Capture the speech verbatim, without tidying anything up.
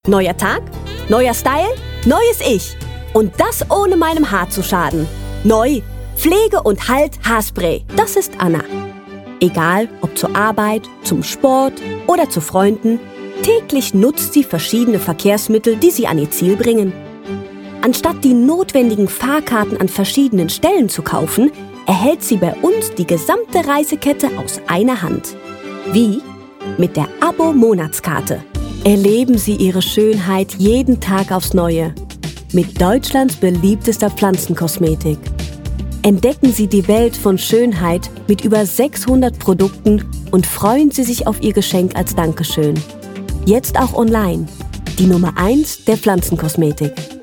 Neuer Tag, neuer Style, neues Ich. Und das ohne meinem Haar zu schaden. Neu, Pflege und Halt Haarspray. Das ist Anna. Egal, ob zur Arbeit, zum Sport oder zu Freunden, täglich nutzt sie verschiedene Verkehrsmittel, die sie an ihr Ziel bringen. Anstatt die notwendigen Fahrkarten an verschiedenen Stellen zu kaufen, erhält sie bei uns die gesamte Reisekette aus einer Hand. Wie? Mit der Abo-Monatskarte. Erleben Sie Ihre Schönheit jeden Tag aufs Neue. Mit Deutschlands beliebtester Pflanzenkosmetik. Entdecken Sie die Welt von Schönheit mit über sechshundert Produkten und freuen Sie sich auf Ihr Geschenk als Dankeschön. Jetzt auch online. Die Nummer eins der Pflanzenkosmetik.